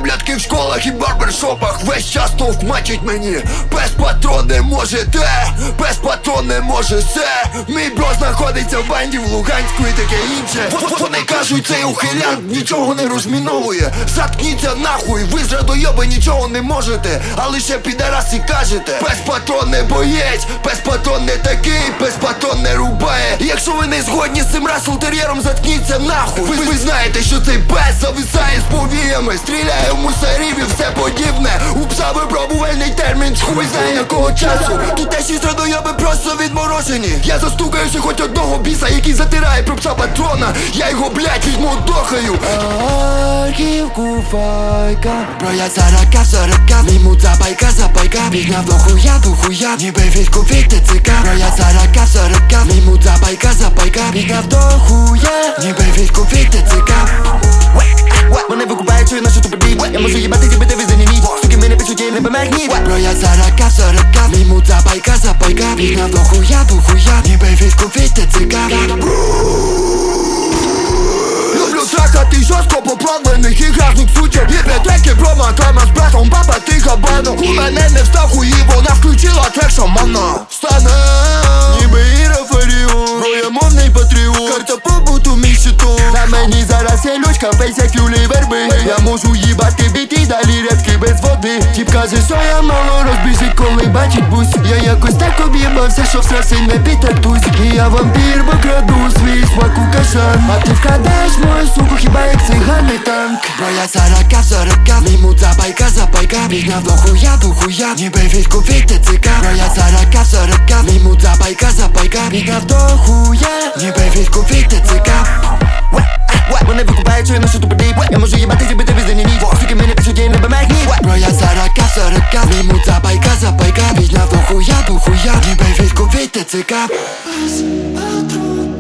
Блядки в школах і барбершопах весь час товкмачить мені: без патрон не може те, без патрон не може все. Мій бро знаходиться в банді в Луганську і таке інше. Вони кажуть, цей ухилянт нічого не розміновує. Заткніться нахуй, ви ж радойоби нічого не можете, а лише підарасі кажете: без патрон не боєць, без патрон не такий, без патрон не рубає. Якщо ви не згодні з цим раслтер'єром, заткніться нахуй. Ви знаєте, що цей пес зависає з повіями, стріляє в мусорів і все подібне. У пса випробувальний термін, хуй знає якого часу. Тут те шість радойоби просто відморожені. Я застукаю ще хоч одного біса, який затирає про пса патрона. Я його, блядь, візьму дохаю. Архівку файка, бро я зарака, зарака, лімут за пайка, бігнав до хуя, ніби військовий ТЦК. Бро я зарака, зарака, лімут за пайка, бігнав до хуя, ніби військовий ТЦК. Вони викупають, що я нашу туподій. Я можу їбати, зібити визнані ніч. Суки мене пишуть, я не померні. Бро я зарака, лімут за пайка, бігнав до хуя, ніби військовий ТЦК. Люблю трахати жорстко поплавлених і грязних сучок. Є треки про матама з братом, папа ти габано. У мене не встав хуї, вона включила трек шамана. Стане ніби Ірафаріон, бро я мовний патріот. Карта побуту мій щиток. На мені зараз є лючка, фейс як Юлі Верби. Я можу їбати біти, далі рядки без води. Тіп каже, що я мало розбіжить, коли бачить бус. Я якось так об'єбався, що всрався не підтатусь. І я вампір, бо краду свій смак у кашан. А ти вкрадеш мою суку, хіба як циганий танк. Бро я зарака, лімут за пайка, бігнав до хуя, ніби військовий ТЦК. Бро я зарака, лімут за пайка, бігнав до хуя, ніби військовий ТЦК. Вони викупають, що я нашу туподій. Я можу їбати, зібити визнані ніч. Суки мене пишуть, я не померні. Бро я зарака, лімут за пайка, бігнав до хуя, ніби військовий ТЦК. Без патрон